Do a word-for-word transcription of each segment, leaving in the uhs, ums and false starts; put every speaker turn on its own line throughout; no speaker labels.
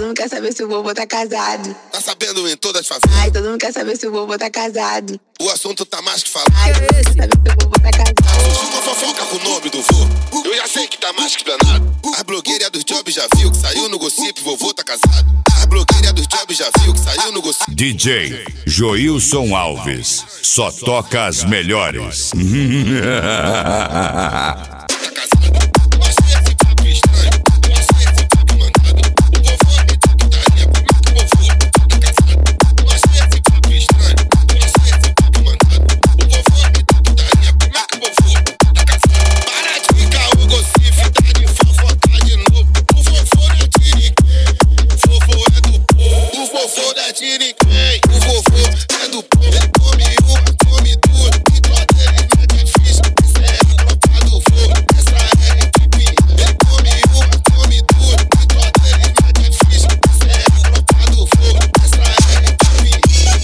mundo quer saber se o vovô tá casado.
Tá sabendo em todas as favelas?
Ai, todo mundo quer saber se o vovô tá casado.
O assunto tá mais que falado.
Ai, todo mundo quer saber se o vovô tá casado.
Surgiu uma fofoca com o nome do vô. Eu já sei que tá mais que explanado. A blogueira dos jobs já viu que saiu no gossip, vovô tá casado. A blogueira dos jobs já viu que saiu no gossip.
D J Joilson Alves, só toca as melhores.
O vovô é do povo, come uma, come duas, e toda ele não é difícil. Essa é a tropa do fogo, essa é a equipe. Come uma, come duas, e toda ele não é difícil. Essa é a tropa do fogo, essa é a equipe.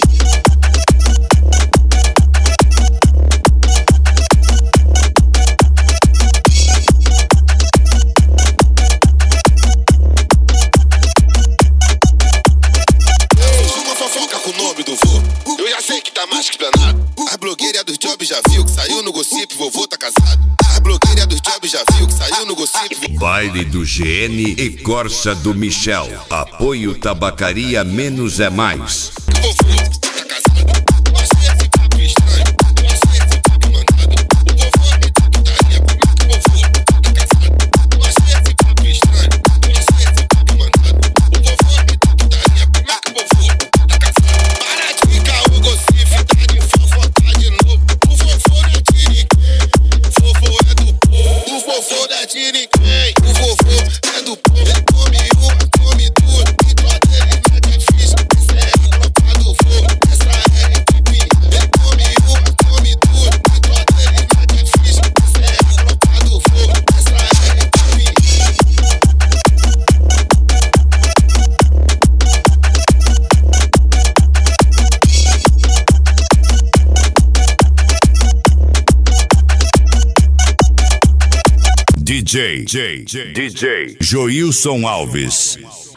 Com o nome do vô, eu já sei que tá mais que explanado. A blogueira dos jobs já viu que saiu no gossip, vovô tá casado. A blogueira dos jobs já viu que saiu no gossip.
Baile do G N e Corsa do Michel. Apoio Tabacaria Menos é Mais.
Vovô tá casado. Você é esse papo estranho, você é esse papo mandado. O vovô é de putaria, como é que o vovô tá casado? Você é esse papo estranho, você é esse papo mandado. O vovô é de putaria, como é que o vovô tá casado? Para de ficar o gossip, tá de fofocar de novo. O vovô não é de ninguém, o vovô é do povo. O vovô não é de ninguém, o vovô é do povo. Come uma, come duas, e toda ele não é difícil. Essa é a tropa do fogo, essa é a equipe. Come uma, come duas, e toda ele não é difícil. Essa é a tropa do fogo, essa é a equipe.
D J D J Joilson Alves.